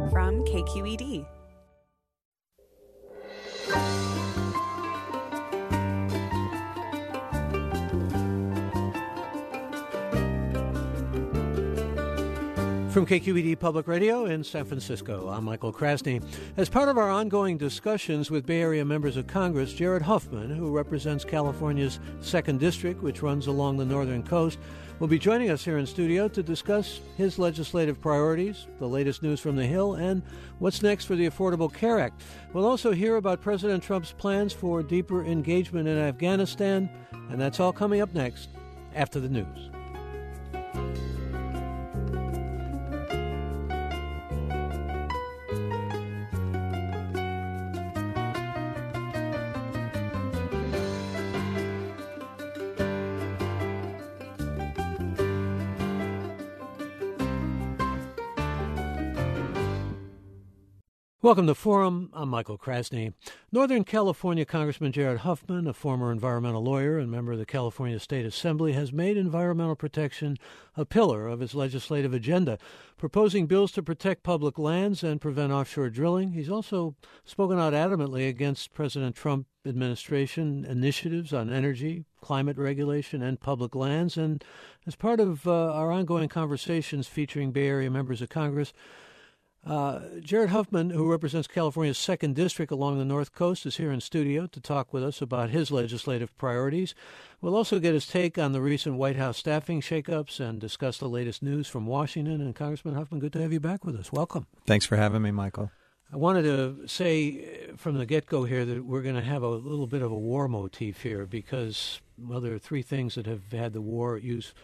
from KQED. From KQED Public Radio in San Francisco, I'm Michael Krasny. As part of our ongoing discussions with Bay Area members of Congress, Jared Huffman, who represents California's 2nd District, which runs along the northern coast, will be joining us here in studio to discuss his legislative priorities, the latest news from the Hill, and what's next for the Affordable Care Act. We'll also hear about President Trump's plans for deeper engagement in Afghanistan, and that's all coming up next after the news. Welcome to Forum. I'm Michael Krasny. Northern California Congressman Jared Huffman, a former environmental lawyer and member of the California State Assembly, has made environmental protection a pillar of his legislative agenda, proposing bills to protect public lands and prevent offshore drilling. He's also spoken out adamantly against President Trump administration initiatives on energy, climate regulation, and public lands. And as part of our ongoing conversations featuring Bay Area members of Congress, Jared Huffman, who represents California's 2nd District along the North Coast, is here in studio to talk with us about his legislative priorities. We'll also get his take on the recent White House staffing shakeups and discuss the latest news from Washington. And Congressman Huffman, good to have you back with us. Welcome. Thanks for having me, Michael. I wanted to say from the get-go here that we're going to have a little bit of a war motif here because, well, there are three things that have had the word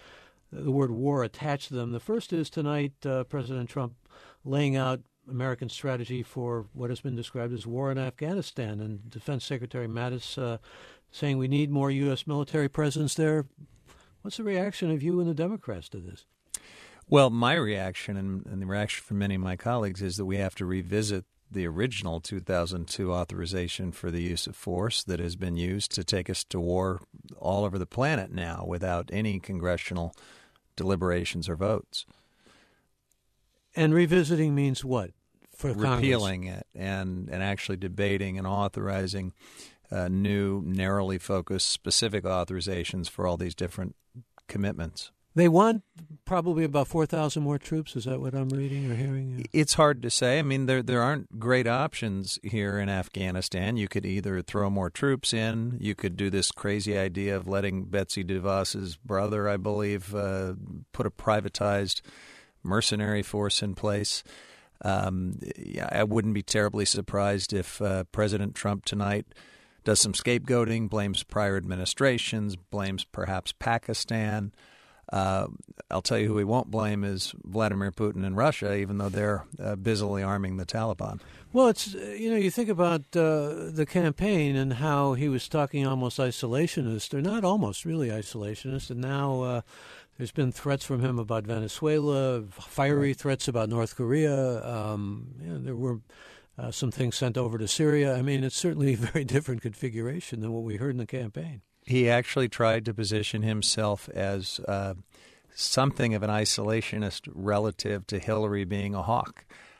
war attached to them. The first is tonight President Trump laying out American strategy for what has been described as war in Afghanistan, and Defense Secretary Mattis saying we need more U.S. military presence there. What's the reaction of you and the Democrats to this? Well, my reaction and the reaction from many of my colleagues is that we have to revisit the original 2002 authorization for the use of force that has been used to take us to war all over the planet now without any congressional deliberations or votes. And revisiting means what for Congress? Repealing it and actually debating and authorizing new, narrowly focused, specific authorizations for all these different commitments. They want probably about 4,000 more troops. Is that what I'm reading or hearing? It's hard to say. I mean, there aren't great options here in Afghanistan. You could either throw more troops in. You could do this crazy idea of letting Betsy DeVos's brother, I believe, put a privatized mercenary force in place. I wouldn't be terribly surprised if President Trump tonight does some scapegoating, blames prior administrations, blames perhaps Pakistan. I'll tell you who he won't blame is Vladimir Putin and Russia, even though they're busily arming the Taliban. Well, it's you think about the campaign and how he was talking almost isolationist, or not almost, really isolationist, and now there's been threats from him about Venezuela, fiery threats about North Korea. There were some things sent over to Syria. I mean, it's certainly a very different configuration than what we heard in the campaign. He actually tried to position himself as something of an isolationist relative to Hillary being a hawk.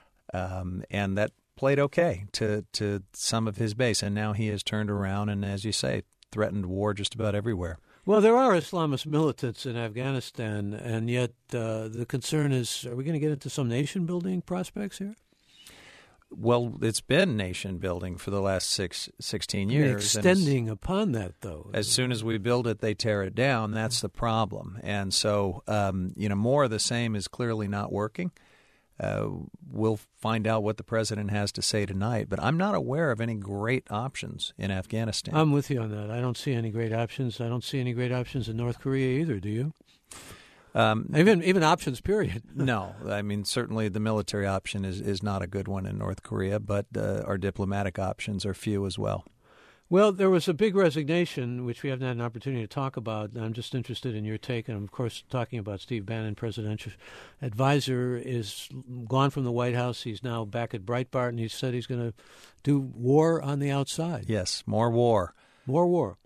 And that played okay to some of his base. And now he has turned around and, as you say, threatened war just about everywhere. Well, there are Islamist militants in Afghanistan, and yet the concern is, are we going to get into some nation-building prospects here? Well, it's been nation-building for the last 16 years. Extending upon that, though. As soon as we build it, they tear it down. That's the problem. And so, more of the same is clearly not working. We'll find out what the president has to say tonight, but I'm not aware of any great options in Afghanistan. I'm with you on that. I don't see any great options. I don't see any great options in North Korea either, do you? Even options, period. No. I mean, certainly the military option is not a good one in North Korea, but our diplomatic options are few as well. Well, there was a big resignation, which we haven't had an opportunity to talk about. I'm just interested in your take. And, of course, talking about Steve Bannon, presidential advisor, is gone from the White House. He's now back at Breitbart, and he said he's going to do war on the outside. Yes, more war. More war.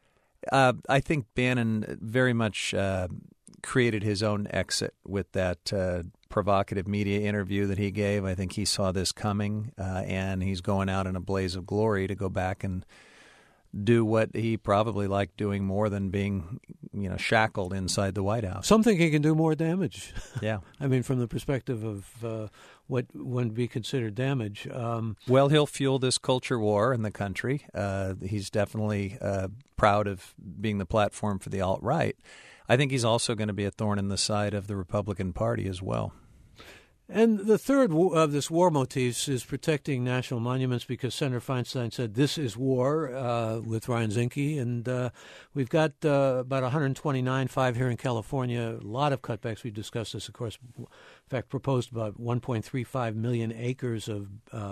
I think Bannon very much created his own exit with that provocative media interview that he gave. I think he saw this coming, and he's going out in a blaze of glory to go back and do what he probably liked doing more than being, shackled inside the White House. Some think he can do more damage. Yeah. I mean, from the perspective of what would be considered damage. Well, he'll fuel this culture war in the country. He's definitely proud of being the platform for the alt-right. I think he's also going to be a thorn in the side of the Republican Party as well. And the third of this war motifs is protecting national monuments, because Senator Feinstein said this is war with Ryan Zinke. And we've got about 129, 5 here in California, a lot of cutbacks. We discussed this, of course. In fact, proposed about 1.35 million acres of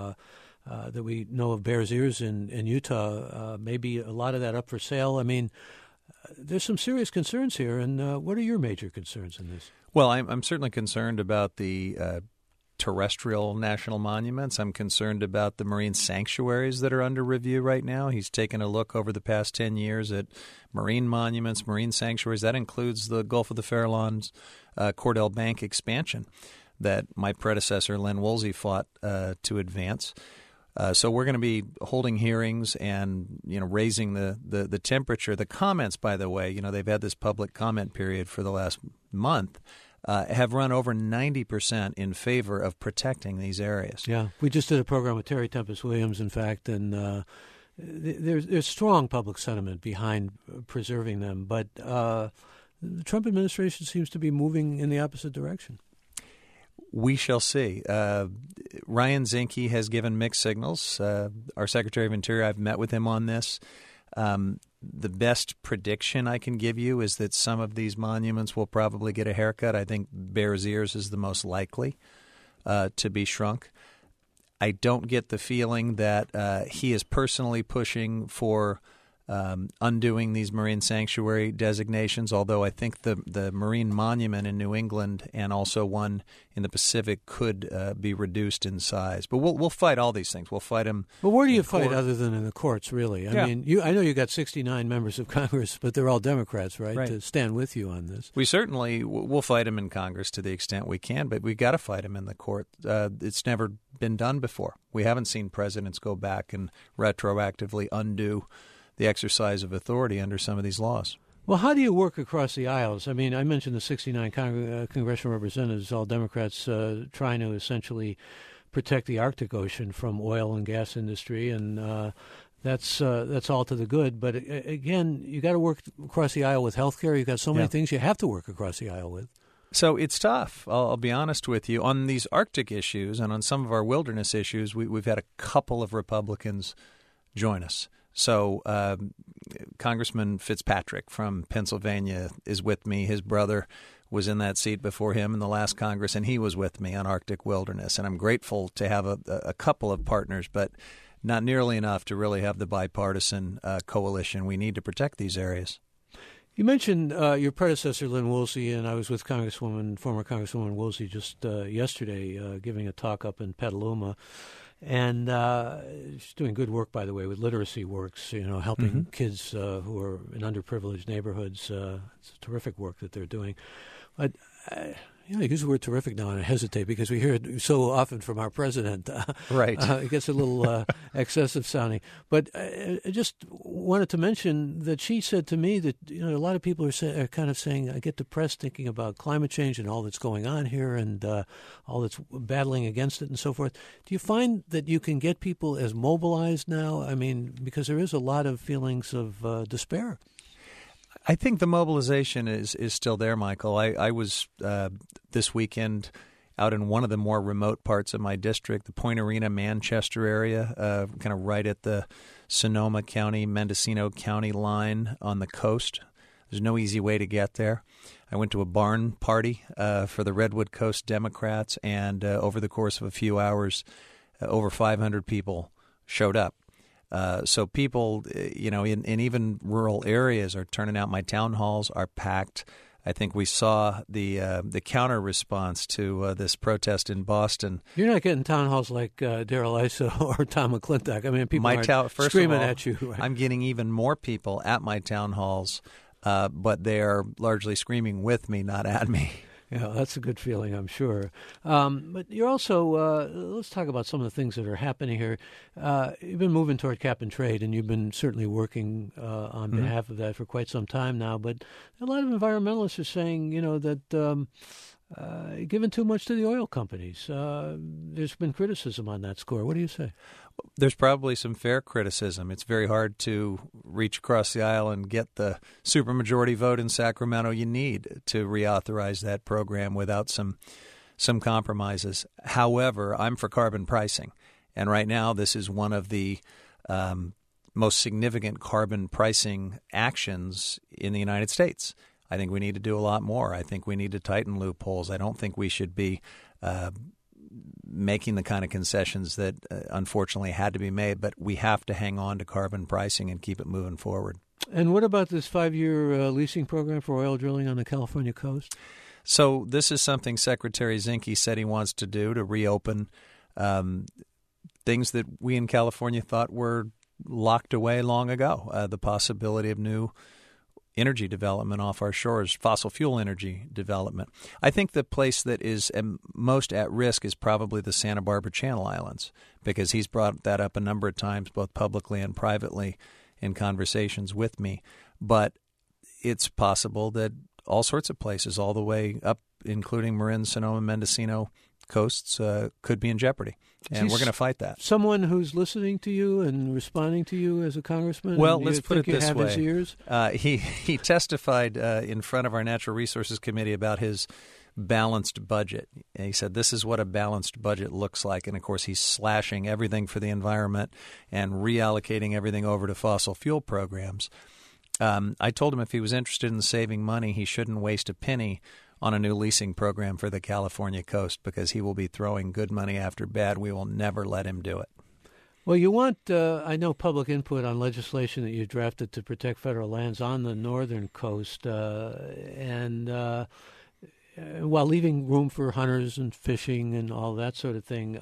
that we know of Bears Ears in Utah. Maybe a lot of that up for sale. I mean, there's some serious concerns here. And what are your major concerns in this? Well, I'm certainly concerned about the terrestrial national monuments. I'm concerned about the marine sanctuaries that are under review right now. He's taken a look over the past 10 years at marine monuments, marine sanctuaries. That includes the Gulf of the Farallones Cordell Bank expansion that my predecessor, Len Woolsey, fought to advance. So we're going to be holding hearings and, raising the temperature. The comments, by the way, they've had this public comment period for the last month, have run over 90% in favor of protecting these areas. Yeah, we just did a program with Terry Tempest Williams, in fact, and there's strong public sentiment behind preserving them. But the Trump administration seems to be moving in the opposite direction. We shall see. Ryan Zinke has given mixed signals. Our Secretary of Interior, I've met with him on this. The best prediction I can give you is that some of these monuments will probably get a haircut. I think Bears Ears is the most likely to be shrunk. I don't get the feeling that he is personally pushing for undoing these marine sanctuary designations, although I think the marine monument in New England and also one in the Pacific could be reduced in size. But we'll fight all these things. We'll fight them. But where do you fight other than in the courts, really? I mean, I know you got 69 members of Congress, but they're all Democrats, right, to stand with you on this. We certainly will fight them in Congress to the extent we can, but we got to fight them in the court. It's never been done before. We haven't seen presidents go back and retroactively undo the exercise of authority under some of these laws. Well, how do you work across the aisles? I mean, I mentioned the 69 congressional representatives, all Democrats, trying to essentially protect the Arctic Ocean from oil and gas industry, and that's all to the good. But again, you got to work across the aisle with health care. You've got so many things you have to work across the aisle with. So it's tough. I'll be honest with you. On these Arctic issues and on some of our wilderness issues, we've had a couple of Republicans join us. So Congressman Fitzpatrick from Pennsylvania is with me. His brother was in that seat before him in the last Congress, and he was with me on Arctic wilderness. And I'm grateful to have a couple of partners, but not nearly enough to really have the bipartisan coalition we need to protect these areas. You mentioned your predecessor, Lynn Woolsey, and I was with former Congresswoman Woolsey just yesterday giving a talk up in Petaluma. And she's doing good work, by the way, with Literacy Works, helping kids who are in underprivileged neighborhoods. It's terrific work that they're doing. But I use the word terrific now, and I hesitate because we hear it so often from our president. Right. It gets a little excessive sounding. But I just wanted to mention that she said to me that a lot of people are kind of saying, I get depressed thinking about climate change and all that's going on here and all that's battling against it and so forth. Do you find that you can get people as mobilized now? I mean, because there is a lot of feelings of despair. I think the mobilization is still there, Michael. I was this weekend out in one of the more remote parts of my district, the Point Arena, Manchester area, kind of right at the Sonoma County, Mendocino County line on the coast. There's no easy way to get there. I went to a barn party for the Redwood Coast Democrats, and over the course of a few hours, over 500 people showed up. So people, in even rural areas are turning out. My town halls are packed. I think we saw the counter response to this protest in Boston. You're not getting town halls like Darrell Issa or Tom McClintock. I mean, people aren't screaming at you. Right? I'm getting even more people at my town halls, but they are largely screaming with me, not at me. Yeah, that's a good feeling, I'm sure. But you're also, let's talk about some of the things that are happening here. You've been moving toward cap and trade, and you've been certainly working on behalf of that for quite some time now. But a lot of environmentalists are saying, that given too much to the oil companies. There's been criticism on that score. What do you say? There's probably some fair criticism. It's very hard to reach across the aisle and get the supermajority vote in Sacramento you need to reauthorize that program without some compromises. However, I'm for carbon pricing, and right now this is one of the most significant carbon pricing actions in the United States. I think we need to do a lot more. I think we need to tighten loopholes. I don't think we should be making the kind of concessions that unfortunately had to be made, but we have to hang on to carbon pricing and keep it moving forward. And what about this 5-year leasing program for oil drilling on the California coast? So this is something Secretary Zinke said he wants to do, to reopen things that we in California thought were locked away long ago, the possibility of new energy development off our shores, fossil fuel energy development. I think the place that is most at risk is probably the Santa Barbara Channel Islands, because he's brought that up a number of times, both publicly and privately in conversations with me. But it's possible that all sorts of places, all the way up, including Marin, Sonoma, Mendocino coasts, could be in jeopardy. And we're going to fight that. Someone who's listening to you and responding to you as a congressman? Well, let's put it this way. His ears? He testified in front of our Natural Resources Committee about his balanced budget. And he said this is what a balanced budget looks like. And, of course, he's slashing everything for the environment and reallocating everything over to fossil fuel programs. I told him if he was interested in saving money, he shouldn't waste a penny on a new leasing program for the California coast, because he will be throwing good money after bad. We will never let him do it. Well, you want, I know, public input on legislation that you drafted to protect federal lands on the northern coast, and while leaving room for hunters and fishing and all that sort of thing.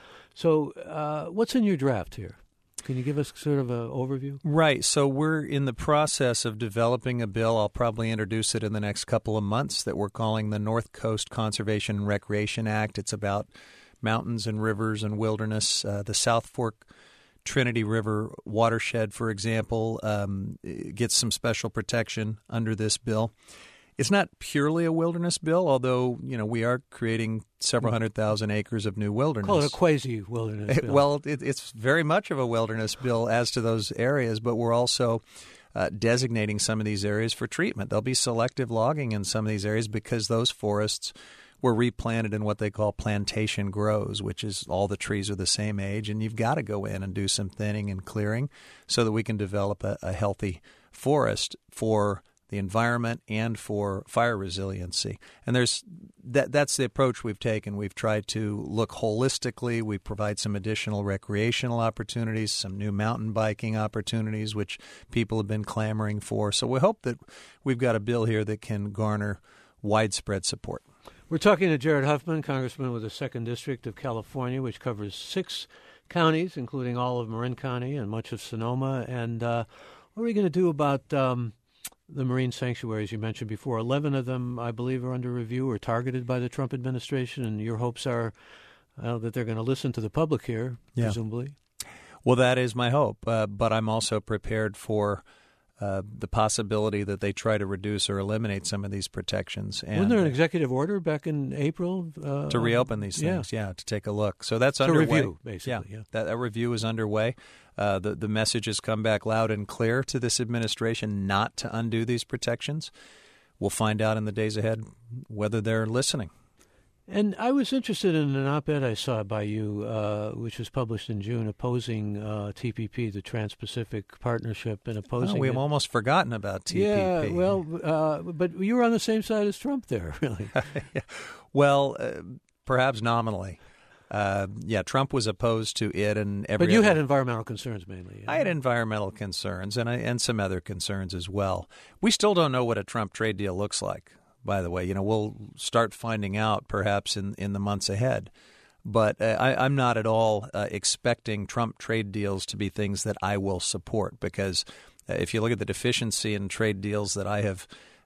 So what's in your draft here? Can you give us sort of an overview? Right. So we're in the process of developing a bill. I'll probably introduce it in the next couple of months, that we're calling the North Coast Conservation and Recreation Act. It's about mountains and rivers and wilderness. The South Fork Trinity River watershed, for example, gets some special protection under this bill. It's not purely a wilderness bill, although, we are creating several 100,000 acres of new wilderness. Call it a quasi-wilderness bill. Well, it's very much of a wilderness bill as to those areas, but we're also designating some of these areas for treatment. There'll be selective logging in some of these areas because those forests were replanted in what they call plantation grows, which is all the trees are the same age, and you've got to go in and do some thinning and clearing so that we can develop a healthy forest for the environment and for fire resiliency. And that's the approach we've taken. We've tried to look holistically. We provide some additional recreational opportunities, some new mountain biking opportunities, which people have been clamoring for. So we hope that we've got a bill here that can garner widespread support. We're talking to Jared Huffman, Congressman with the 2nd District of California, which covers 6 counties, including all of Marin County and much of Sonoma. And what are we going to do about the marine sanctuaries you mentioned before? 11 of them, I believe, are under review or targeted by the Trump administration, and your hopes are that they're going to listen to the public here, presumably. Well, that is my hope, but I'm also prepared for the possibility that they try to reduce or eliminate some of these protections. And wasn't there an executive order back in April? To reopen these things, to take a look. So that's underway. Review, basically. Yeah. That review is underway. The message has come back loud and clear to this administration not to undo these protections. We'll find out in the days ahead whether they're listening. And I was interested in an op-ed I saw by you, which was published in June, opposing TPP, the Trans-Pacific Partnership, and opposing we've almost forgotten about TPP. Yeah, well, but you were on the same side as Trump there, really. Well, perhaps nominally. Trump was opposed to it, and but you had environmental concerns mainly. I had environmental concerns and some other concerns as well. We still don't know what a Trump trade deal looks like, by the way. We'll start finding out perhaps in the months ahead. But I'm not at all expecting Trump trade deals to be things that I will support, because if you look at the deficiency in trade deals that I have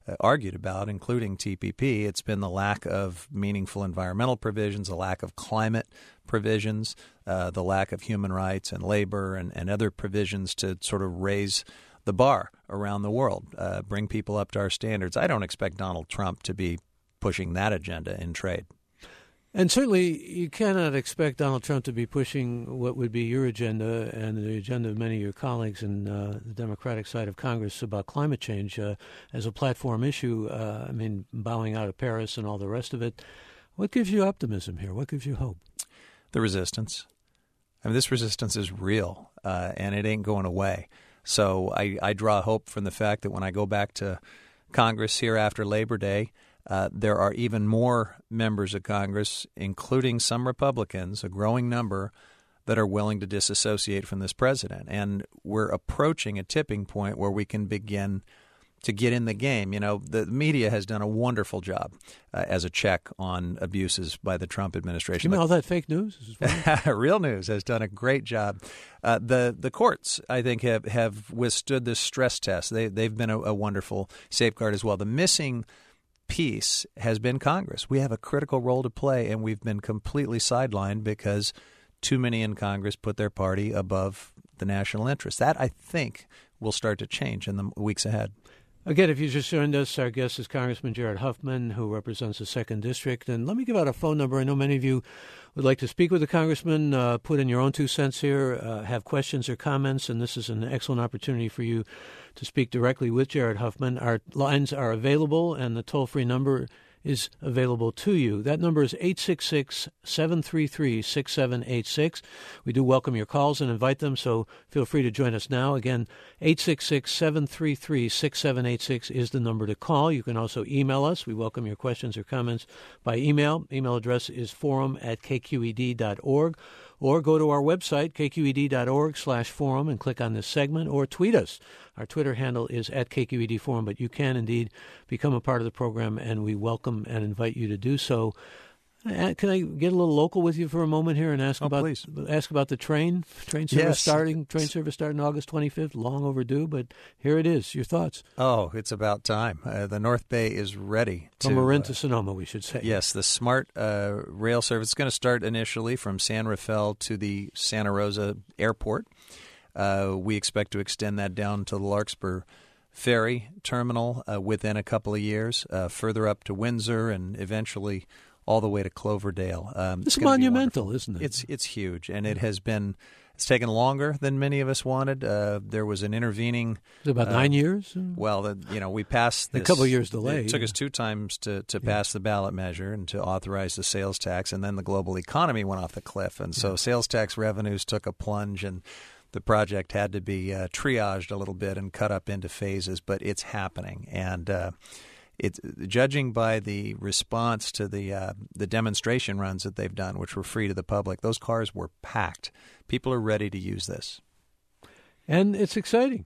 argued about, including TPP. It's been the lack of meaningful environmental provisions, the lack of climate provisions, the lack of human rights and labor and other provisions to sort of raise the bar around the world, bring people up to our standards. I don't expect Donald Trump to be pushing that agenda in trade. And certainly you cannot expect Donald Trump to be pushing what would be your agenda and the agenda of many of your colleagues in the Democratic side of Congress about climate change as a platform issue. Bowing out of Paris and all the rest of it. What gives you optimism here? What gives you hope? The resistance. This resistance is real, and it ain't going away. So I draw hope from the fact that when I go back to Congress here after Labor Day, there are even more members of Congress, including some Republicans, a growing number, that are willing to disassociate from this president. And we're approaching a tipping point where we can begin to get in the game. The media has done a wonderful job as a check on abuses by the Trump administration. You mean all that fake news? Real News has done a great job. The courts, I think, have withstood this stress test. They've been a wonderful safeguard as well. The missing piece has been Congress. We have a critical role to play, and we've been completely sidelined because too many in Congress put their party above the national interest. That, I think, will start to change in the weeks ahead. Again, if you just joined us, our guest is Congressman Jared Huffman, who represents the 2nd District. And let me give out a phone number. I know many of you would like to speak with the congressman, put in your own 2 cents here, have questions or comments, and this is an excellent opportunity for you to speak directly with Jared Huffman. Our lines are available, and the toll-free number is available to you. That number is 866-733-6786. We do welcome your calls and invite them, so feel free to join us now. Again, 866-733-6786 is the number to call. You can also email us. We welcome your questions or comments by email. Email address is forum@kqed.org. Or go to our website, kqed.org/forum, and click on this segment, or tweet us. Our Twitter handle is @KQEDForum, but you can indeed become a part of the program, and we welcome and invite you to do so. Can I get a little local with you for a moment here and ask about the train service starting? Train service starting August 25th, long overdue, but here it is. Your thoughts? Oh, it's about time. The North Bay is ready. From Marin to Sonoma, we should say. Yes, the SMART rail service is going to start initially from San Rafael to the Santa Rosa Airport. We expect to extend that down to the Larkspur Ferry Terminal within a couple of years, further up to Windsor, and eventually all the way to Cloverdale. It's monumental, isn't it? It's huge, and it's taken longer than many of us wanted. There was an intervening. Was it about 9 years? Well, we passed this. A couple of years delay. It took us 2 times to pass the ballot measure and to authorize the sales tax, and then the global economy went off the cliff, and so sales tax revenues took a plunge, and the project had to be triaged a little bit and cut up into phases. But it's happening, and it's judging by the response to the demonstration runs that they've done, which were free to the public. Those cars were packed. People are ready to use this, and it's exciting.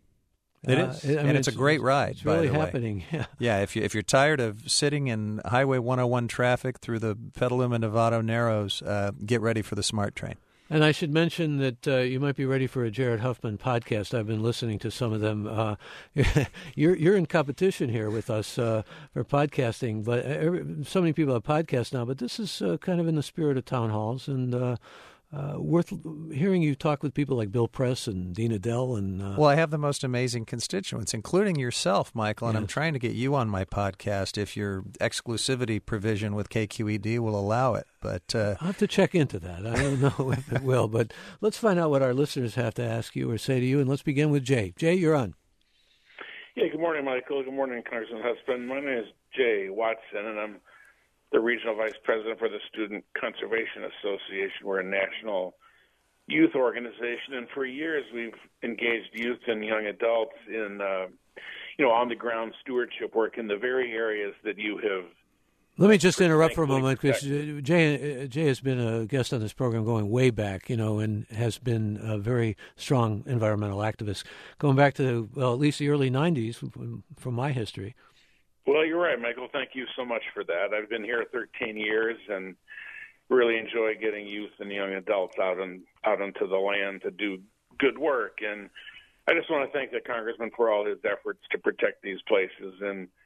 It is, it's a great ride. It's really by the happening. Way. Yeah. If you're tired of sitting in Highway 101 traffic through the Petaluma Novato Narrows, get ready for the SMART train. And I should mention that you might be ready for a Jared Huffman podcast. I've been listening to some of them. You're in competition here with us for podcasting, but so many people have podcasts now. But this is kind of in the spirit of town halls, and worth hearing you talk with people like Bill Press and Dean Adele. Well, I have the most amazing constituents, including yourself, Michael, and I'm trying to get you on my podcast if your exclusivity provision with KQED will allow it. But I'll have to check into that. I don't know if it will, but let's find out what our listeners have to ask you or say to you, and let's begin with Jay. Jay, you're on. Yeah, good morning, Michael. Good morning, Congressman Huffman. My name is Jay Watson, and I'm the Regional Vice President for the Student Conservation Association. We're a national youth organization, and for years we've engaged youth and young adults in, on-the-ground stewardship work in the very areas that you have. Let me just interrupt for a moment, because Jay has been a guest on this program going way back, and has been a very strong environmental activist, going back to, at least the early 90s from my history. Well, you're right, Michael. Thank you so much for that. I've been here 13 years and really enjoy getting youth and young adults out onto the land to do good work. And I just want to thank the Congressman for all his efforts to protect these places. And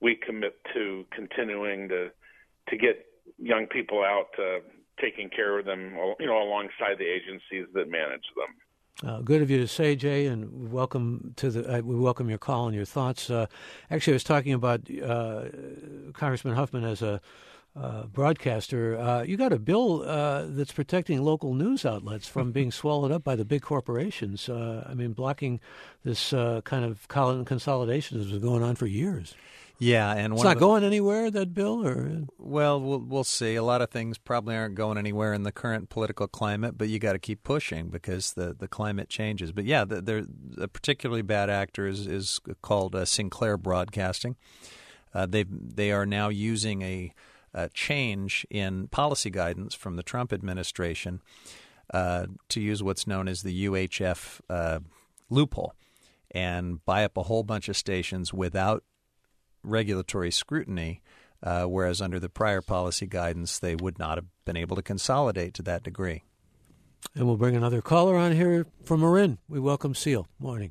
we commit to continuing to get young people out, taking care of them, alongside the agencies that manage them. Good of you to say, Jay, and welcome to we welcome your call and your thoughts. Actually, I was talking about Congressman Huffman as a broadcaster. You got a bill that's protecting local news outlets from being swallowed up by the big corporations. Blocking this kind of consolidation that's been going on for years. Yeah, and it's not going anywhere, that bill, or well, we'll see. A lot of things probably aren't going anywhere in the current political climate, but you got to keep pushing because the climate changes. But yeah, a particularly bad actor is called Sinclair Broadcasting. They are now using a change in policy guidance from the Trump administration to use what's known as the UHF loophole and buy up a whole bunch of stations without regulatory scrutiny, whereas under the prior policy guidance, they would not have been able to consolidate to that degree. And we'll bring another caller on here from Marin. We welcome Seal. Morning.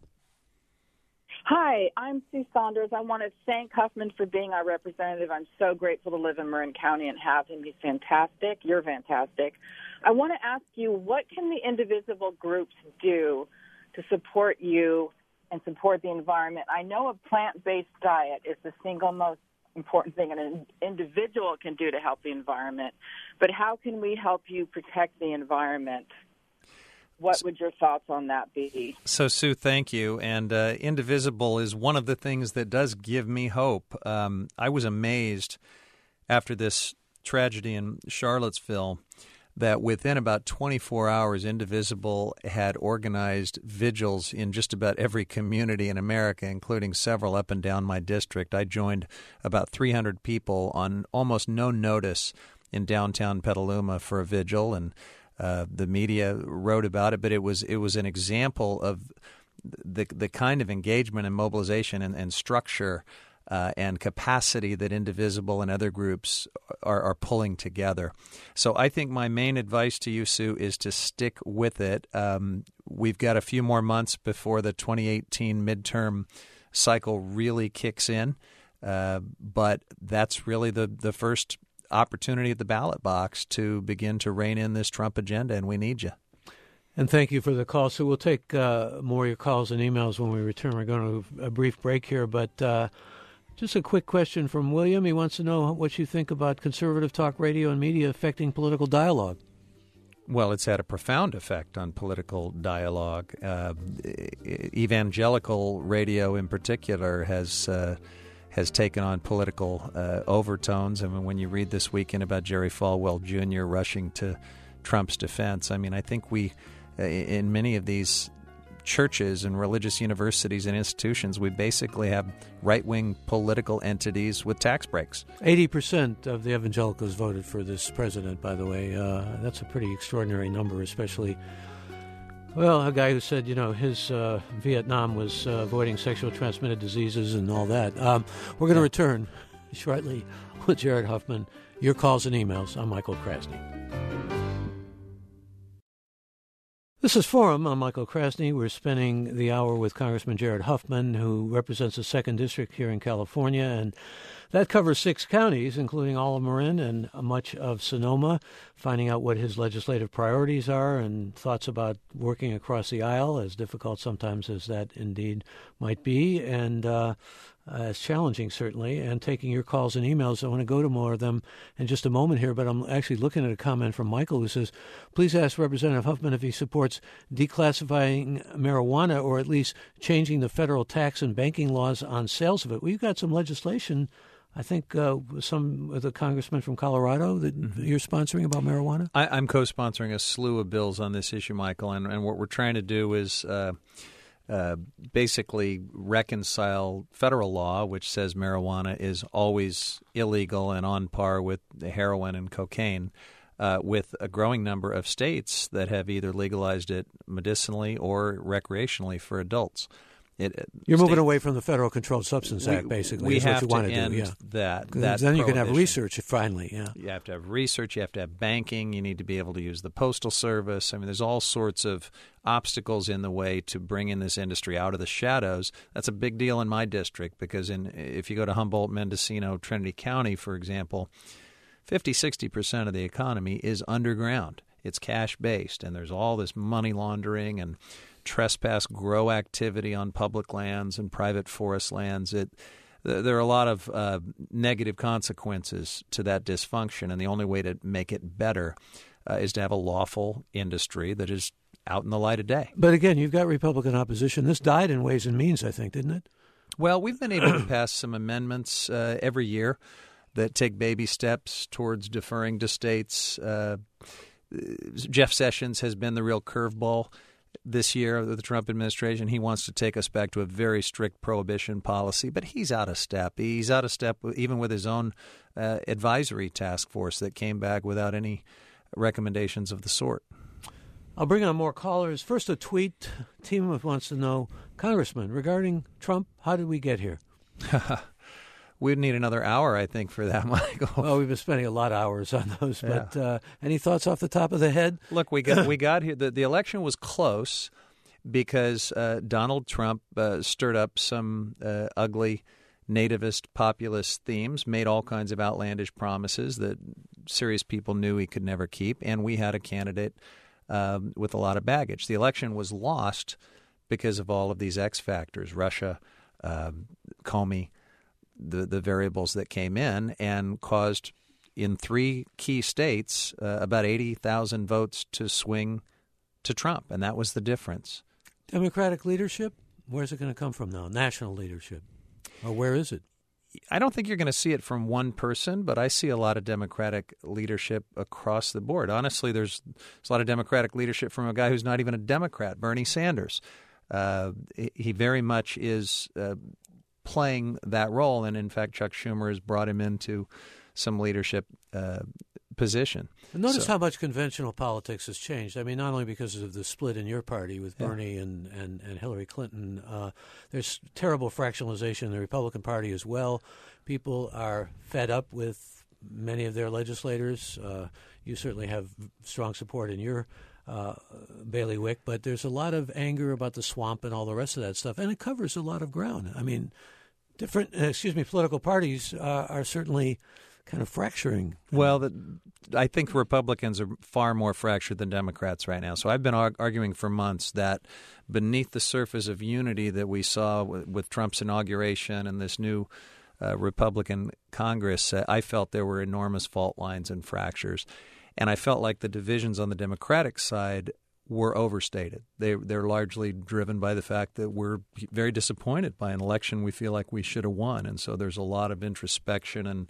Hi, I'm Sue Saunders. I want to thank Huffman for being our representative. I'm so grateful to live in Marin County and have him. He's fantastic. You're fantastic. I want to ask you, what can the indivisible groups do to support you and support the environment? I know a plant-based diet is the single most important thing an individual can do to help the environment, but how can we help you protect the environment? What would your thoughts on that be? So, Sue, thank you. And Indivisible is one of the things that does give me hope. I was amazed after this tragedy in Charlottesville that within about 24 hours, Indivisible had organized vigils in just about every community in America, including several up and down my district. I joined about 300 people on almost no notice in downtown Petaluma for a vigil, and the media wrote about it. But it was an example of the kind of engagement and mobilization and structure and capacity that Indivisible and other groups are pulling together. So I think my main advice to you, Sue, is to stick with it. We've got a few more months before the 2018 midterm cycle really kicks in, but that's really the first opportunity at the ballot box to begin to rein in this Trump agenda, and we need you. And thank you for the call. So we'll take more of your calls and emails when we return. We're going to a brief break here, but just a quick question from William. He wants to know what you think about conservative talk radio and media affecting political dialogue. Well, it's had a profound effect on political dialogue. Evangelical radio in particular has taken on political overtones. I mean, when you read this weekend about Jerry Falwell Jr. rushing to Trump's defense, I mean, I think we, in many of these churches and religious universities and institutions, we basically have right-wing political entities with tax breaks. 80% of the evangelicals voted for this president, by the way. That's a pretty extraordinary number, especially, well, a guy who said, his Vietnam was avoiding sexually transmitted diseases and all that. We're going to return shortly with Jared Huffman. Your calls and emails. I'm Michael Krasny. This is Forum. I'm Michael Krasny. We're spending the hour with Congressman Jared Huffman, who represents the 2nd District here in California, and that covers 6 counties, including all of Marin and much of Sonoma, finding out what his legislative priorities are and thoughts about working across the aisle, as difficult sometimes as that indeed might be, and as challenging, certainly, and taking your calls and emails. I want to go to more of them in just a moment here, but I'm actually looking at a comment from Michael who says, please ask Representative Huffman if he supports declassifying marijuana or at least changing the federal tax and banking laws on sales of it. Well, you've got some legislation, I think some of the congressmen from Colorado that you're sponsoring about marijuana? I'm co-sponsoring a slew of bills on this issue, Michael, and what we're trying to do is basically reconcile federal law, which says marijuana is always illegal and on par with heroin and cocaine, with a growing number of states that have either legalized it medicinally or recreationally for adults. You're moving away from the Federal Controlled Substance Act, basically. We have what you want to end do, yeah. that then you can have prohibition. research finally, yeah. You have to have research. You have to have banking. You need to be able to use the Postal Service. I mean, there's all sorts of obstacles in the way to bringing this industry out of the shadows. That's a big deal in my district because if you go to Humboldt, Mendocino, Trinity County, for example, 50-60% of the economy is underground. It's cash-based, and there's all this money laundering and trespass grow activity on public lands and private forest lands. There are a lot of negative consequences to that dysfunction, and the only way to make it better is to have a lawful industry that is out in the light of day. But again, you've got Republican opposition. This died in Ways and Means, I think, didn't it? Well, we've been able to pass some amendments every year that take baby steps towards deferring to states. Jeff Sessions has been the real curveball this year of the Trump administration. He wants to take us back to a very strict prohibition policy, but he's out of step. He's out of step even with his own advisory task force that came back without any recommendations of the sort. I'll bring on more callers. First, a tweet. Team wants to know, Congressman, regarding Trump, how did we get here? We'd need another hour, I think, for that, Michael. Well, we've been spending a lot of hours on those, but any thoughts off the top of the head? Look, we got here. The election was close because Donald Trump stirred up some ugly nativist populist themes, made all kinds of outlandish promises that serious people knew he could never keep, and we had a candidate with a lot of baggage. The election was lost because of all of these X factors, Russia, Comey, the variables that came in and caused in 3 key states about 80,000 votes to swing to Trump, and that was the difference. Democratic leadership? Where's it going to come from now? National leadership? Or where is it? I don't think you're going to see it from one person, but I see a lot of Democratic leadership across the board. Honestly, there's a lot of Democratic leadership from a guy who's not even a Democrat, Bernie Sanders. He very much is playing that role, and in fact, Chuck Schumer has brought him into some leadership position. Notice how much conventional politics has changed. I mean, not only because of the split in your party with Bernie and Hillary Clinton, there's terrible fractionalization in the Republican Party as well. People are fed up with many of their legislators. You certainly have strong support in your bailiwick, but there's a lot of anger about the swamp and all the rest of that stuff, and it covers a lot of ground. I mean, political parties are certainly kind of fracturing. Well, I think Republicans are far more fractured than Democrats right now. So I've been arguing for months that beneath the surface of unity that we saw with Trump's inauguration and this new Republican Congress, I felt there were enormous fault lines and fractures. And I felt like the divisions on the Democratic side were overstated. They're largely driven by the fact that we're very disappointed by an election we feel like we should have won. And so there's a lot of introspection and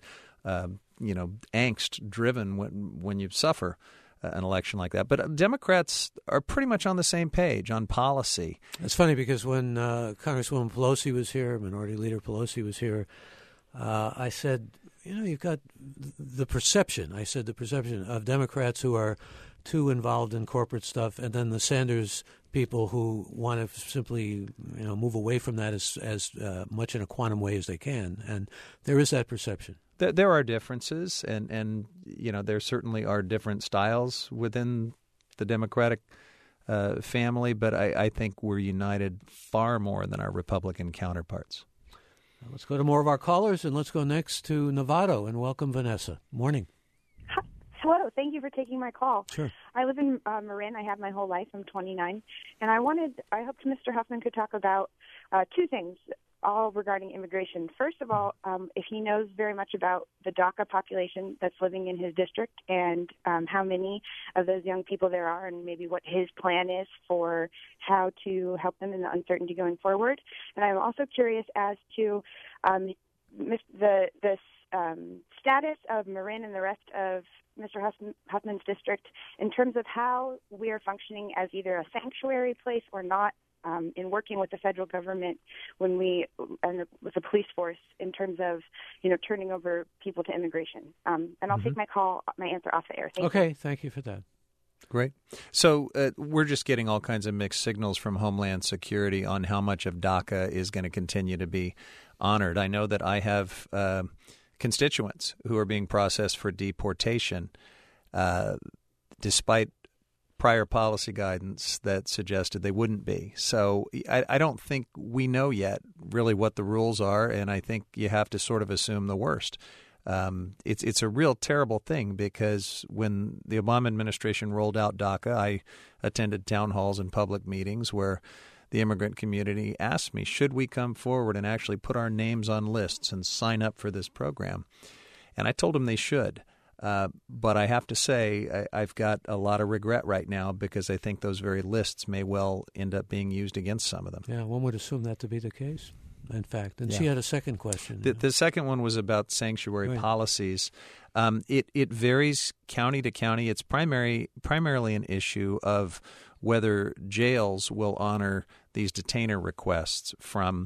angst driven when you suffer an election like that. But Democrats are pretty much on the same page on policy. It's funny because when Congresswoman Pelosi was here, Minority Leader Pelosi was here, I said, you've got the perception of Democrats who are too involved in corporate stuff, and then the Sanders people who want to simply move away from that as much in a quantum way as they can. And there is that perception. There are differences, and there certainly are different styles within the Democratic family, but I think we're united far more than our Republican counterparts. Let's go to more of our callers, and let's go next to Novato, and welcome Vanessa. Morning. Hello. Thank you for taking my call. Sure. I live in Marin. I have my whole life. I'm 29. And I hoped Mr. Huffman could talk about 2 things, all regarding immigration. First of all, if he knows very much about the DACA population that's living in his district and how many of those young people there are, and maybe what his plan is for how to help them in the uncertainty going forward. And I'm also curious as to the status of Marin and the rest of Mr. Huffman's district in terms of how we are functioning as either a sanctuary place or not in working with the federal government and with the police force in terms of, turning over people to immigration. And I'll take my answer off the air. Thank you. Thank you for that. Great. So we're just getting all kinds of mixed signals from Homeland Security on how much of DACA is going to continue to be honored. I know that I have constituents who are being processed for deportation despite prior policy guidance that suggested they wouldn't be. So I don't think we know yet really what the rules are, and I think you have to sort of assume the worst. It's a real terrible thing because when the Obama administration rolled out DACA, I attended town halls and public meetings where the immigrant community asked me, should we come forward and actually put our names on lists and sign up for this program? And I told them they should. But I have to say I've got a lot of regret right now because I think those very lists may well end up being used against some of them. Yeah, one would assume that to be the case, in fact. And she had a second question. The second one was about sanctuary policies. It varies county to county. It's primarily an issue of whether jails will honor these detainer requests from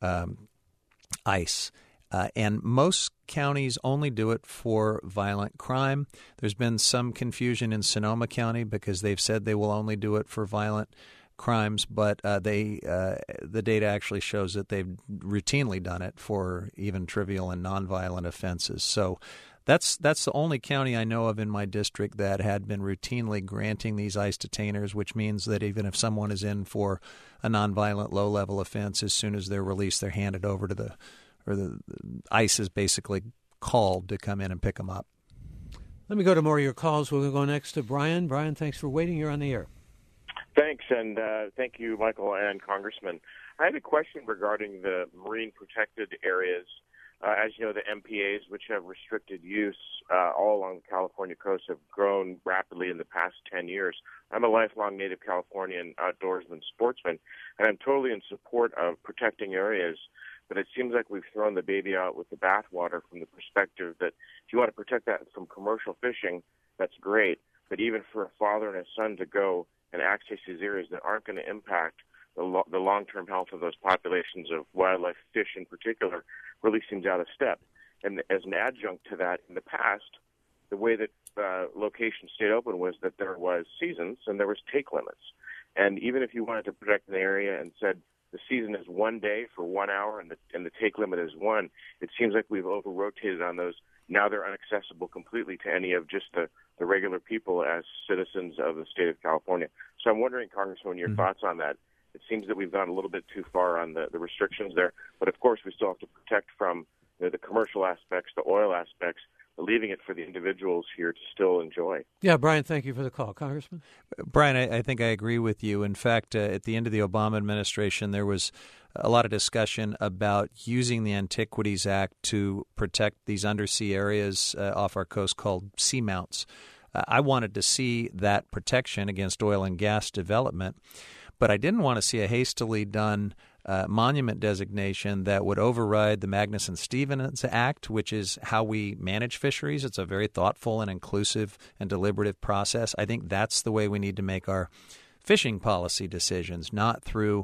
ICE. And most counties only do it for violent crime. There's been some confusion in Sonoma County because they've said they will only do it for violent crimes, but the data actually shows that they've routinely done it for even trivial and nonviolent offenses. So that's the only county I know of in my district that had been routinely granting these ICE detainers, which means that even if someone is in for a nonviolent low-level offense, as soon as they're released, they're handed over to the ICE is basically called to come in and pick them up. Let me go to more of your calls. We'll go next to Brian. Brian, thanks for waiting. You're on the air. Thanks, and thank you, Michael and Congressman. I had a question regarding the marine protected areas. As you know, the MPAs, which have restricted use all along the California coast, have grown rapidly in the past 10 years. I'm a lifelong native Californian outdoorsman sportsman, and I'm totally in support of protecting areas. But it seems like we've thrown the baby out with the bathwater from the perspective that if you want to protect that from commercial fishing, that's great. But even for a father and a son to go and access these areas that aren't going to impact the long-term health of those populations of wildlife, fish in particular, really seems out of step. And as an adjunct to that, in the past, the way that locations stayed open was that there was seasons and there was take limits. And even if you wanted to protect an area and said, the season is 1 day for 1 hour and the take limit is 1. It seems like we've over-rotated on those. Now they're inaccessible completely to any of just the regular people as citizens of the state of California. So I'm wondering, Congressman, your thoughts on that. It seems that we've gone a little bit too far on the restrictions there. But, of course, we still have to protect from the commercial aspects, the oil aspects, but leaving it for the individuals here to still enjoy. Yeah, Brian, thank you for the call. Congressman? Brian, I think I agree with you. In fact, at the end of the Obama administration, there was a lot of discussion about using the Antiquities Act to protect these undersea areas off our coast called seamounts. I wanted to see that protection against oil and gas development, but I didn't want to see a hastily done monument designation that would override the Magnuson-Stevens Act, which is how we manage fisheries. It's a very thoughtful and inclusive and deliberative process. I think that's the way we need to make our fishing policy decisions, not through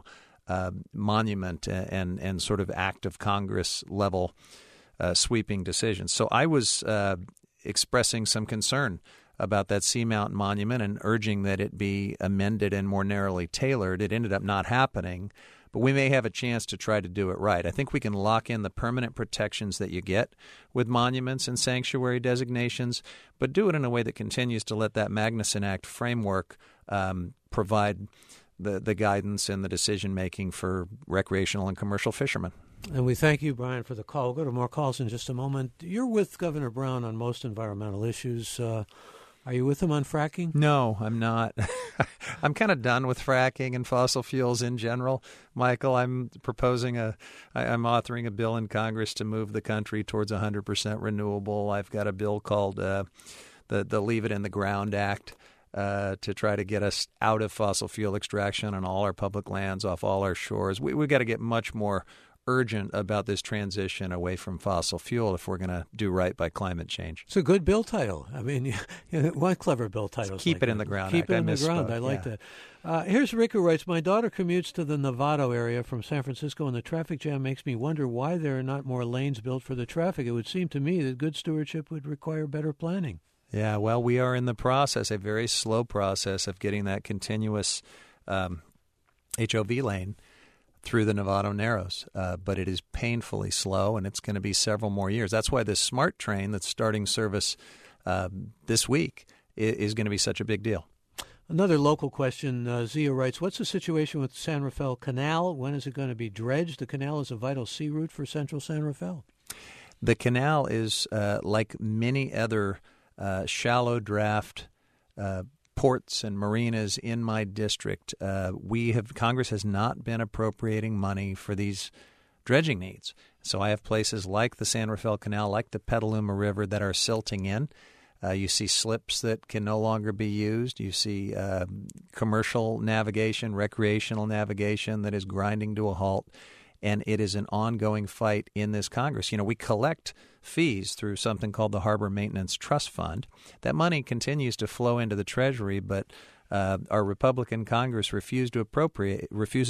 monument and sort of act of Congress level sweeping decisions. So I was expressing some concern about that Seamount Monument and urging that it be amended and more narrowly tailored. It ended up not happening, but we may have a chance to try to do it right. I think we can lock in the permanent protections that you get with monuments and sanctuary designations, but do it in a way that continues to let that Magnuson Act framework provide the guidance and the decision-making for recreational and commercial fishermen. And we thank you, Brian, for the call. We'll go to more calls in just a moment. You're with Governor Brown on most environmental issues. Are you with him on fracking? No, I'm not. I'm kind of done with fracking and fossil fuels in general, Michael. I'm authoring a bill in Congress to move the country towards 100% renewable. I've got a bill called the Leave It in the Ground Act to try to get us out of fossil fuel extraction on all our public lands, off all our shores. We've got to get much more urgent about this transition away from fossil fuel if we're going to do right by climate change. It's a good bill title. I mean, one clever bill title. Keep it in the ground. Keep it in the ground. I like that. Here's Rick who writes, my daughter commutes to the Novato area from San Francisco, and the traffic jam makes me wonder why there are not more lanes built for the traffic. It would seem to me that good stewardship would require better planning. Yeah, well, we are in the process, a very slow process of getting that continuous HOV lane through the Novato Narrows, but it is painfully slow, and it's going to be several more years. That's why this SMART train that's starting service this week is going to be such a big deal. Another local question, Zia writes, what's the situation with San Rafael Canal? When is it going to be dredged? The canal is a vital sea route for central San Rafael. The canal is like many other shallow draft ports and marinas in my district. Congress has not been appropriating money for these dredging needs. So I have places like the San Rafael Canal, like the Petaluma River, that are silting in. You see slips that can no longer be used. You see commercial navigation, recreational navigation that is grinding to a halt. And it is an ongoing fight in this Congress. You know, we collect fees through something called the Harbor Maintenance Trust Fund. That money continues to flow into the Treasury, but our Republican Congress refuses to appropriate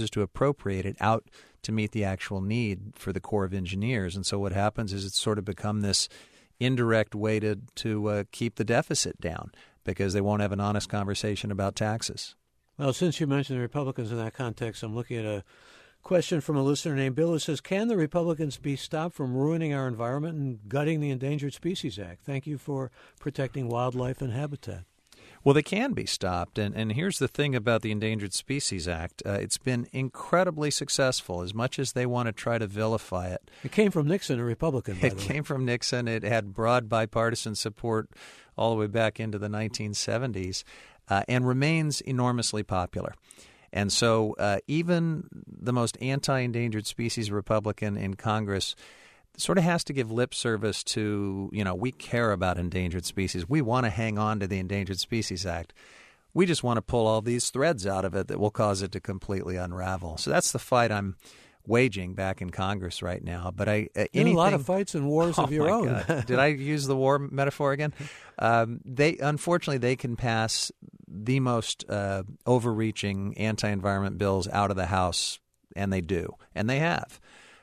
it out to meet the actual need for the Corps of Engineers. And so what happens is it's sort of become this indirect way to keep the deficit down because they won't have an honest conversation about taxes. Well, since you mentioned the Republicans in that context, I'm looking at a question from a listener named Bill who says, can the Republicans be stopped from ruining our environment and gutting the Endangered Species Act? Thank you for protecting wildlife and habitat. Well, they can be stopped. And here's the thing about the Endangered Species Act. It's been incredibly successful, as much as they want to try to vilify it. It came from Nixon, a Republican, by the way. It came from Nixon. It had broad bipartisan support all the way back into the 1970s and remains enormously popular. And so even the most anti-endangered species Republican in Congress sort of has to give lip service to, we care about endangered species. We want to hang on to the Endangered Species Act. We just want to pull all these threads out of it that will cause it to completely unravel. So that's the fight I'm waging back in Congress right now. But a lot of fights and wars of your own. Did I use the war metaphor again? Unfortunately, they can pass the most overreaching anti-environment bills out of the House, and they do, and they have.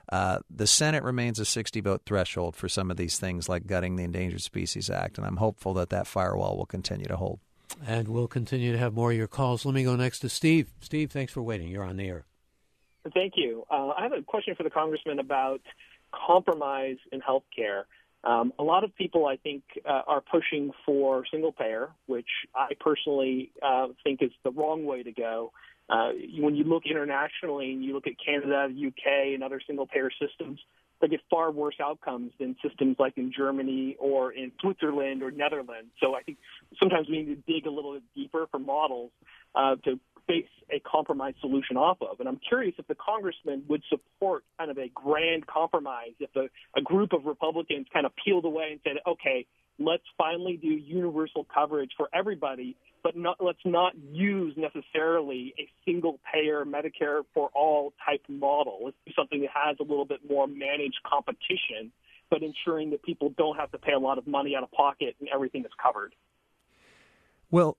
The Senate remains a 60-vote threshold for some of these things like gutting the Endangered Species Act, and I'm hopeful that firewall will continue to hold. And we'll continue to have more of your calls. Let me go next to Steve. Steve, thanks for waiting. You're on the air. Thank you. I have a question for the congressman about compromise in health care. A lot of people, I think, are pushing for single-payer, which I personally think is the wrong way to go. When you look internationally and you look at Canada, the UK, and other single-payer systems, they get far worse outcomes than systems like in Germany or in Switzerland or Netherlands. So I think sometimes we need to dig a little bit deeper for models to base a compromise solution off of. And I'm curious if the congressman would support kind of a grand compromise, if a group of Republicans kind of peeled away and said, okay, let's finally do universal coverage for everybody, but let's not use necessarily a single-payer Medicare for all type model. Let's do something that has a little bit more managed competition, but ensuring that people don't have to pay a lot of money out of pocket and everything is covered. Well,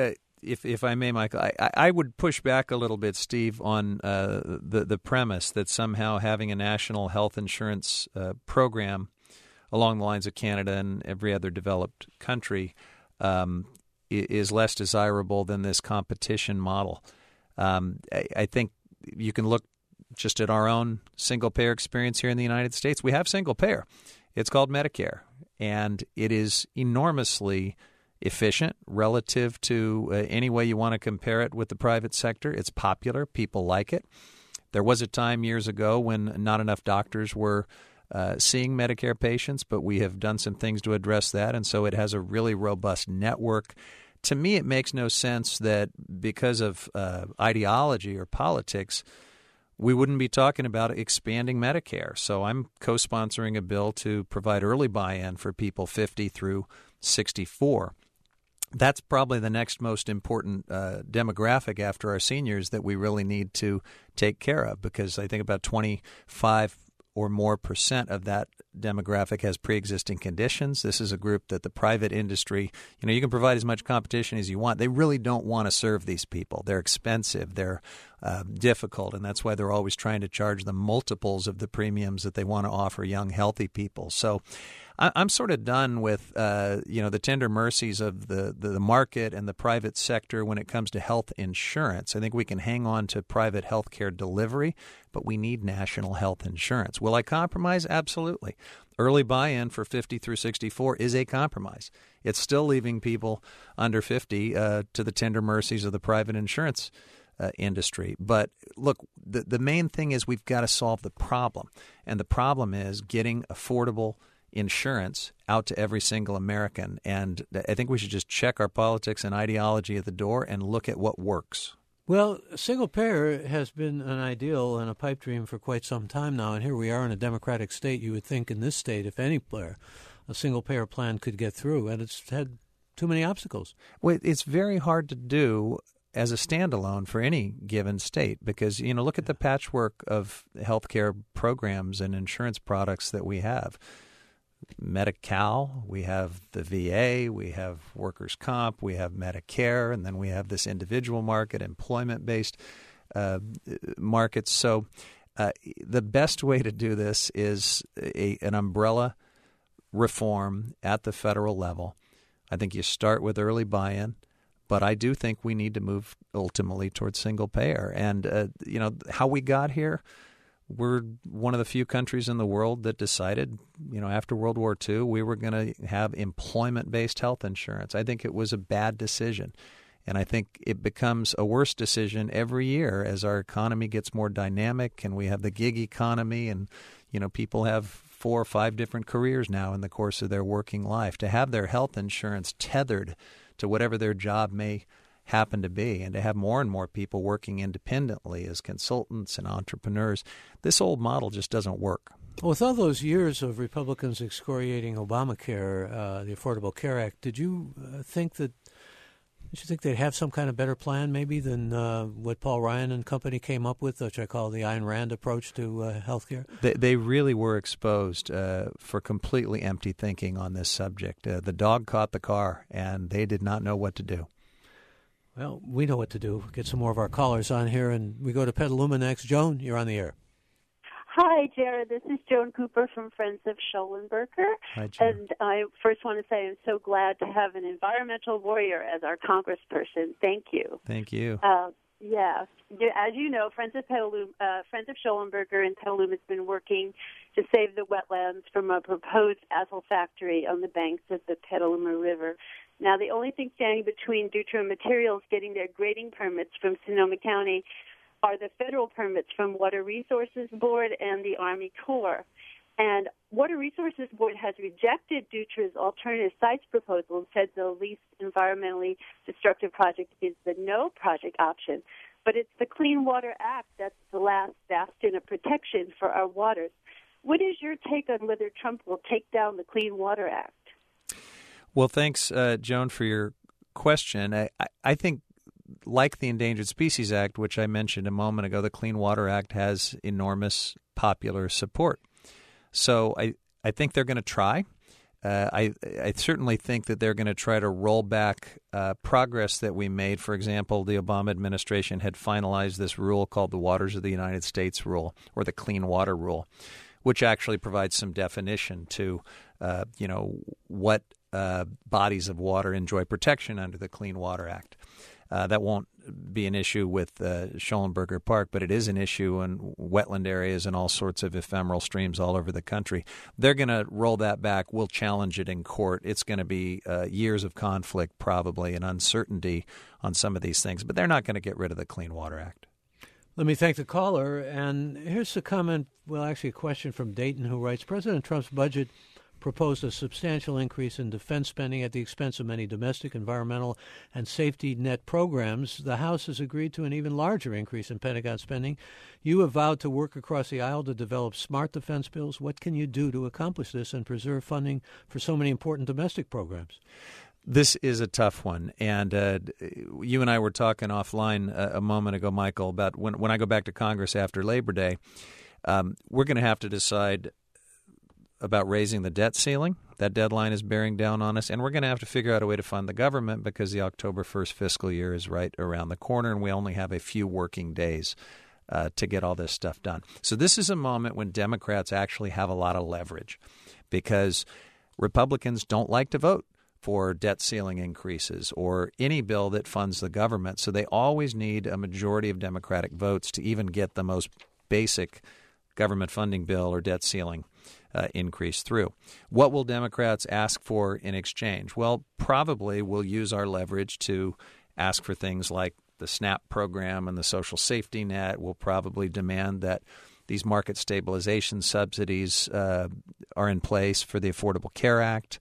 if I may, Michael, I would push back a little bit, Steve, on the premise that somehow having a national health insurance program along the lines of Canada and every other developed country is less desirable than this competition model. I think you can look just at our own single-payer experience here in the United States. We have single-payer. It's called Medicare, and it is enormously efficient relative to any way you want to compare it with the private sector. It's popular. People like it. There was a time years ago when not enough doctors were seeing Medicare patients, but we have done some things to address that, and so it has a really robust network. To me, it makes no sense that because of ideology or politics, we wouldn't be talking about expanding Medicare. So I'm co-sponsoring a bill to provide early buy-in for people 50 through 64. That's probably the next most important demographic after our seniors that we really need to take care of, because I think about 25 or more % of that demographic has pre-existing conditions. This is a group that the private industry, you can provide as much competition as you want. They really don't want to serve these people. They're expensive. They're difficult, and that's why they're always trying to charge the multiples of the premiums that they want to offer young, healthy people. So I'm sort of done with the tender mercies of the market and the private sector when it comes to health insurance. I think we can hang on to private health care delivery, but we need national health insurance. Will I compromise? Absolutely. Early buy-in for 50 through 64 is a compromise. It's still leaving people under 50 to the tender mercies of the private insurance industry. But look, the main thing is we've got to solve the problem. And the problem is getting affordable insurance out to every single American. And I think we should just check our politics and ideology at the door and look at what works. Well, single payer has been an ideal and a pipe dream for quite some time now. And here we are in a democratic state. You would think in this state, if any player, a single payer plan could get through. And it's had too many obstacles. Well, it's very hard to do as a standalone for any given state because, look at the patchwork of healthcare programs and insurance products that we have. Medi-Cal, we have the VA, we have workers' comp, we have Medicare, and then we have this individual market, employment-based markets. So the best way to do this is an umbrella reform at the federal level. I think you start with early buy-in, but I do think we need to move ultimately towards single payer. And, how we got here, we're one of the few countries in the world that decided, after World War II, we were going to have employment-based health insurance. I think it was a bad decision. And I think it becomes a worse decision every year as our economy gets more dynamic and we have the gig economy and, people have 4 or 5 different careers now in the course of their working life. To have their health insurance tethered to whatever their job may happen to be, and to have more and more people working independently as consultants and entrepreneurs, this old model just doesn't work. Well, with all those years of Republicans excoriating Obamacare, the Affordable Care Act, did you think they'd have some kind of better plan maybe than what Paul Ryan and company came up with, which I call the Ayn Rand approach to health care? They really were exposed for completely empty thinking on this subject. The dog caught the car, and they did not know what to do. Well, we know what to do. Get some more of our callers on here, and we go to Petaluma next. Joan, you're on the air. Hi, Jared. This is Joan Cooper from Friends of Schollenberger. Hi, Joan. And I first want to say I'm so glad to have an environmental warrior as our congressperson. Thank you. Thank you. Yeah. As you know, Friends of Schollenberger in Petaluma has been working to save the wetlands from a proposed asphalt factory on the banks of the Petaluma River. Now, the only thing standing between Dutra Materials getting their grading permits from Sonoma County are the federal permits from Water Resources Board and the Army Corps. And Water Resources Board has rejected Dutra's alternative sites proposal and said the least environmentally destructive project is the no project option. But it's the Clean Water Act that's the last bastion of protection for our waters. What is your take on whether Trump will take down the Clean Water Act? Well, thanks, Joan, for your question. I think, like the Endangered Species Act, which I mentioned a moment ago, the Clean Water Act has enormous popular support. So I think they're going to try. I certainly think that they're going to try to roll back progress that we made. For example, the Obama administration had finalized this rule called the Waters of the United States Rule, or the Clean Water Rule, which actually provides some definition to, what bodies of water enjoy protection under the Clean Water Act. That won't be an issue with Schollenberger Park, but it is an issue in wetland areas and all sorts of ephemeral streams all over the country. They're going to roll that back. We'll challenge it in court. It's going to be years of conflict probably and uncertainty on some of these things, but they're not going to get rid of the Clean Water Act. Let me thank the caller. And here's a comment, well, actually a question from Dayton, who writes, President Trump's budget proposed a substantial increase in defense spending at the expense of many domestic, environmental, and safety net programs. The House has agreed to an even larger increase in Pentagon spending. You have vowed to work across the aisle to develop smart defense bills. What can you do to accomplish this and preserve funding for so many important domestic programs? This is a tough one, and you and I were talking offline a moment ago, Michael, about when I go back to Congress after Labor Day, we're going to have to decide about raising the debt ceiling. That deadline is bearing down on us, and we're going to have to figure out a way to fund the government because the October 1st fiscal year is right around the corner, and we only have a few working days to get all this stuff done. So this is a moment when Democrats actually have a lot of leverage because Republicans don't like to vote for debt ceiling increases or any bill that funds the government. So they always need a majority of Democratic votes to even get the most basic government funding bill or debt ceiling increase through. What will Democrats ask for in exchange? Well, probably we'll use our leverage to ask for things like the SNAP program and the social safety net. We'll probably demand that these market stabilization subsidies are in place for the Affordable Care Act.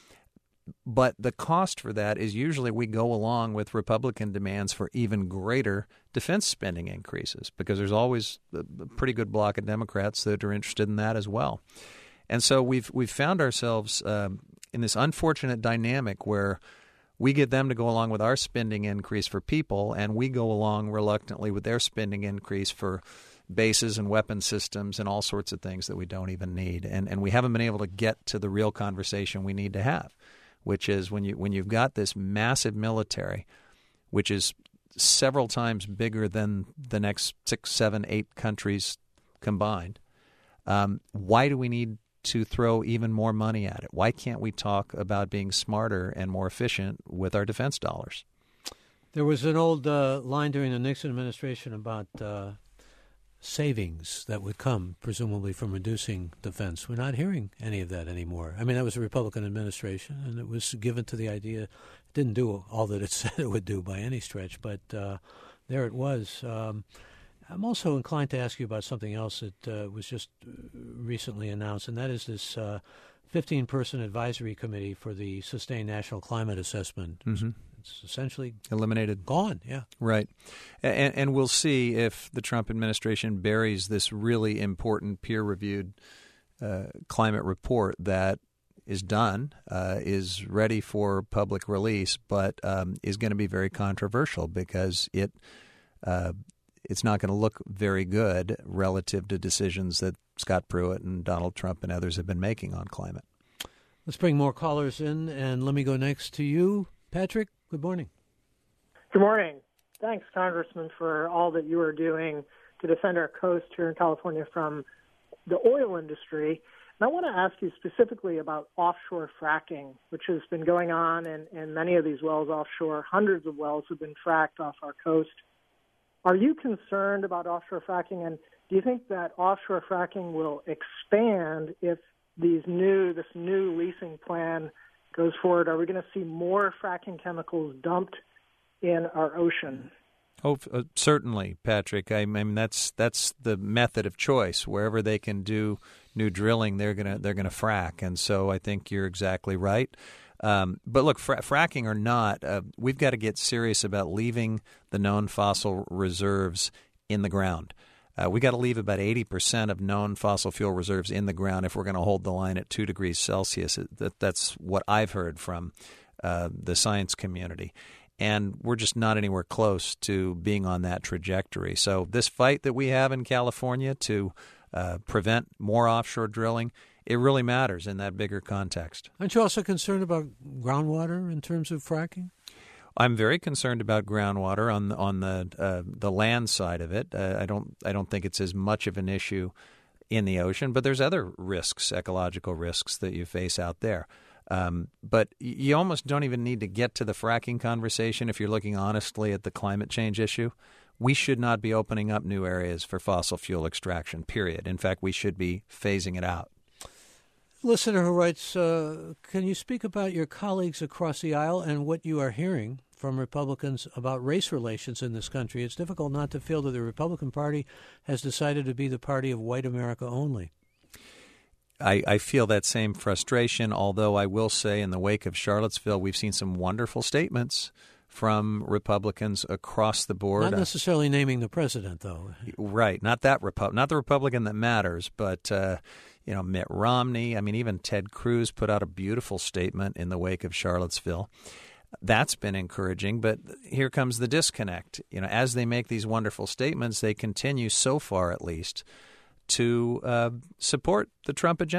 But the cost for that is usually we go along with Republican demands for even greater defense spending increases because there's always a pretty good block of Democrats that are interested in that as well. And so we've found ourselves in this unfortunate dynamic where we get them to go along with our spending increase for people, and we go along reluctantly with their spending increase for bases and weapon systems and all sorts of things that we don't even need. And we haven't been able to get to the real conversation we need to have, which is when you've got this massive military, which is several times bigger than the next 6, 7, 8 countries combined, why do we need to throw even more money at it? Why can't we talk about being smarter and more efficient with our defense dollars? There was an old line during the Nixon administration about savings that would come, presumably, from reducing defense. We're not hearing any of that anymore. I mean, that was a Republican administration, and it was given to the idea. It didn't do all that it said it would do by any stretch, but there it was. I'm also inclined to ask you about something else that was just recently announced, and that is this 15-person advisory committee for the Sustained National Climate Assessment. Mm-hmm. It's essentially eliminated. Gone, yeah. Right. And we'll see if the Trump administration buries this really important peer-reviewed climate report that is done, is ready for public release, but is going to be very controversial because it's not going to look very good relative to decisions that Scott Pruitt and Donald Trump and others have been making on climate. Let's bring more callers in, and let me go next to you, Patrick. Good morning. Good morning. Thanks, Congressman, for all that you are doing to defend our coast here in California from the oil industry. And I want to ask you specifically about offshore fracking, which has been going on in many of these wells offshore. Hundreds of wells have been fracked off our coast. Are you concerned about offshore fracking, and do you think that offshore fracking will expand if this new leasing plan goes forward? Are we going to see more fracking chemicals dumped in our ocean? Oh, certainly, Patrick. I mean, that's the method of choice. Wherever they can do new drilling, they're gonna frack, and so I think you're exactly right. But look, fracking or not, we've got to get serious about leaving the known fossil reserves in the ground. We got to leave about 80% of known fossil fuel reserves in the ground if we're going to hold the line at 2 degrees Celsius. That's what I've heard from the science community. And we're just not anywhere close to being on that trajectory. So this fight that we have in California to prevent more offshore drilling, it really matters in that bigger context. Aren't you also concerned about groundwater in terms of fracking? I'm very concerned about groundwater on the land side of it. I don't think it's as much of an issue in the ocean, but there's other risks, ecological risks that you face out there. But you almost don't even need to get to the fracking conversation if you're looking honestly at the climate change issue. We should not be opening up new areas for fossil fuel extraction, period. In fact, we should be phasing it out. Listener who writes, can you speak about your colleagues across the aisle and what you are hearing from Republicans about race relations in this country? It's difficult not to feel that the Republican Party has decided to be the party of white America only. I feel that same frustration, although I will say in the wake of Charlottesville, we've seen some wonderful statements from Republicans across the board. Not necessarily naming the president, though. Right. Not the Republican that matters, but Mitt Romney. I mean, even Ted Cruz put out a beautiful statement in the wake of Charlottesville. That's been encouraging, but here comes the disconnect. As they make these wonderful statements, they continue, so far at least, to support the Trump agenda.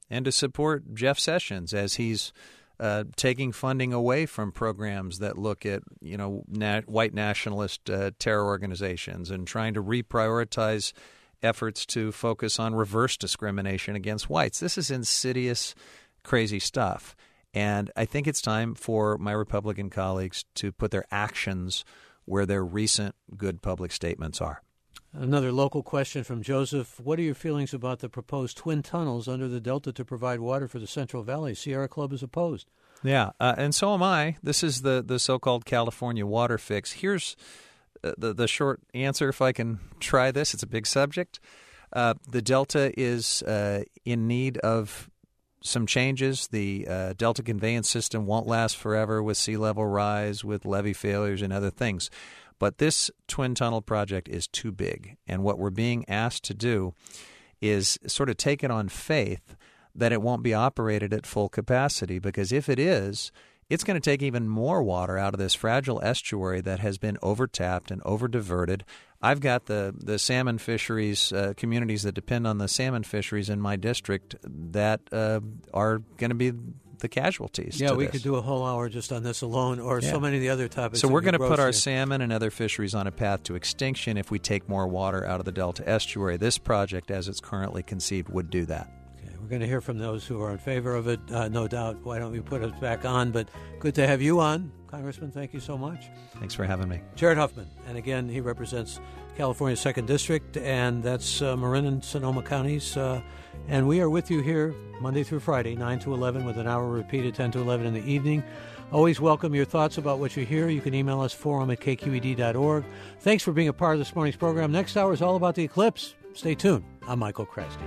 and to support Jeff Sessions as he's taking funding away from programs that look at, white nationalist terror organizations and trying to reprioritize efforts to focus on reverse discrimination against whites. This is insidious, crazy stuff. And I think it's time for my Republican colleagues to put their actions where their recent good public statements are. Another local question from Joseph. What are your feelings about the proposed twin tunnels under the Delta to provide water for the Central Valley? Sierra Club is opposed. Yeah, and so am I. This is the so-called California water fix. Here's the short answer, if I can try this. It's a big subject. The Delta is in need of some changes. The Delta conveyance system won't last forever with sea level rise, with levee failures and other things. But this twin tunnel project is too big. And what we're being asked to do is sort of take it on faith that it won't be operated at full capacity, because if it is, it's going to take even more water out of this fragile estuary that has been overtapped and over-diverted. I've got the salmon fisheries, communities that depend on the salmon fisheries in my district that are going to be the casualties. Yeah, we could do a whole hour just on this alone, or so many of the other topics. So we're going to put our salmon and other fisheries on a path to extinction if we take more water out of the Delta estuary. This project, as it's currently conceived, would do that. Okay, we're going to hear from those who are in favor of it, no doubt. Why don't we put us back on? But good to have you on, Congressman. Thank you so much. Thanks for having me. Jared Huffman, and again, he represents California's 2nd District, and that's Marin and Sonoma counties. And we are with you here Monday through Friday, 9 to 11, with an hour repeated 10 to 11 in the evening. Always welcome your thoughts about what you hear. You can email us, forum@kqed.org. Thanks for being a part of this morning's program. Next hour is all about the eclipse. Stay tuned. I'm Michael Krasny.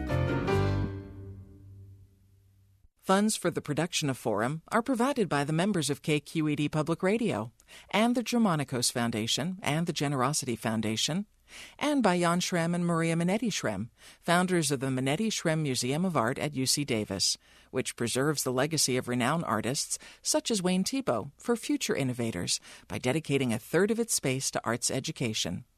Funds for the production of Forum are provided by the members of KQED Public Radio and the Germanicos Foundation and the Generosity Foundation, and by Jan Schrem and Maria Minetti Schrem, founders of the Minetti Schrem Museum of Art at UC Davis, which preserves the legacy of renowned artists such as Wayne Thiebaud for future innovators by dedicating a third of its space to arts education.